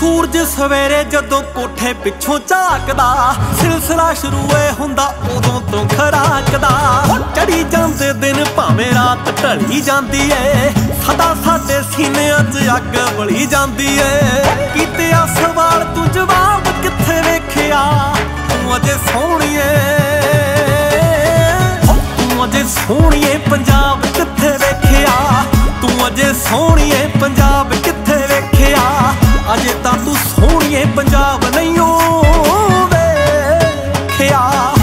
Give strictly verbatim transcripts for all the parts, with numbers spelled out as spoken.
सूरज सवेरे जदों कोठे पिछों झाकदा, सिलसिला शुरू ए हुंदा उदों तो खराकदा। चढ़ी जांदे दिन भावें रात ढली जांदी ए, सदा साडे सीनियां च अग बली जांदी ए। कीतिया सवाल तू जवाब कित्थे वेखिया, तू अजे सोहणीए तू अजे सोहणीए पंजाब कित्थे वेखिया, तू अजे सोहणीए पंजाब कित्थे वेखिया। अजे तां तू सोहणीए पंजाब नहीं ओ वेखिया।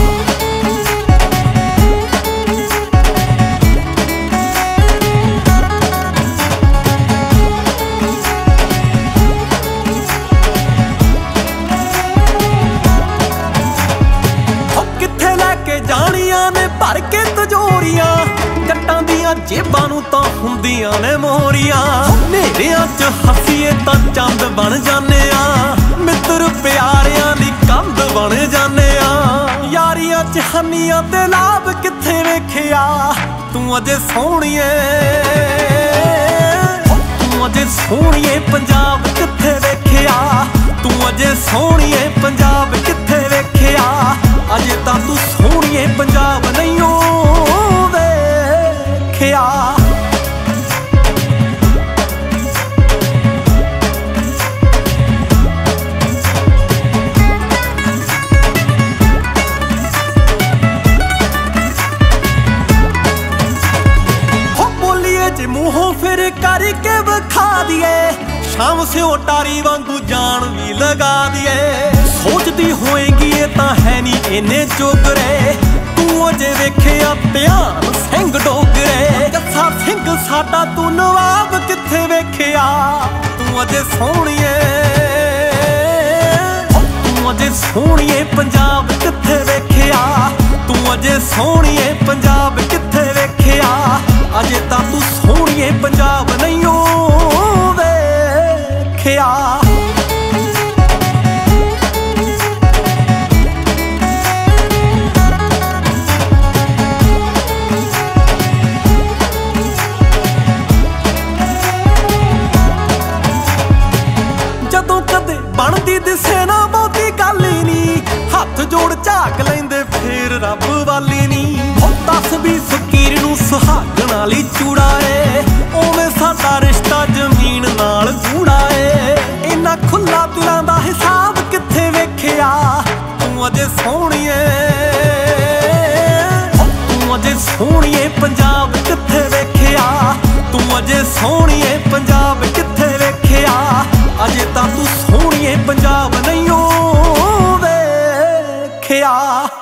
कित्थे लैके जाणियां ने भर के तजोरियां, जट्टां दियां जेबां नूं तां हुंदियां ने मोहरियां। नेरियां च हसीए तां चंद बन जाने आ, मित्र प्यारियां दी कंध बन जाने आ। यारियां च हनियां ते लाभ कित्थे वेखिया, तू अजे सोहणीए तू अजे सोहणीए पंजाब कित्थे वेखिया, तू अजे सोहणीए पंजाब कित्थे वेखिया। अजे तां तू सोहणीए पंजाब नहीं ओ वेखिया। मूहों फिर करके विखा दिए, शाम से ओटारी वांगू जान भी लगा दिए। सोचती होएगी ये तां है नी इन्ने जोगरे, तू अजे वेखिया ध्यान सिंह डोगरे। जस्सा सिंह साडा तू नवाब कित्थे वेखिया, तू अजे सोहणीए तू अजे सोहणीए पंजाब कित्थे वेखिया, तू अजे सोहणीए पंजाब कित्थे वेखिया। अजे तां तू सोहणीए पंजाब नहीं ओ वेखिया। जदों कदे बनदी दिसे ना बहुती गल ही नी, हथ जोड़ झाक लैंदे फिर रब वाली नी। दस भी फकीर नूं सुहागण वाली चूड़ा ए, उवें साडा रिश्ता जमीन नाल गूड़ा ए। इन्ना खुला दिलां दा हिसाब कित्थे वेखिया, तू अजे सोहणीए तू अजे सोहणीए पंजाब कित्थे वेखिया, तू अजे सोहणीए पंजाब कित्थे वेखिया। अजे तां तू सोहणीए पंजाब नहीं ओ वेखिया।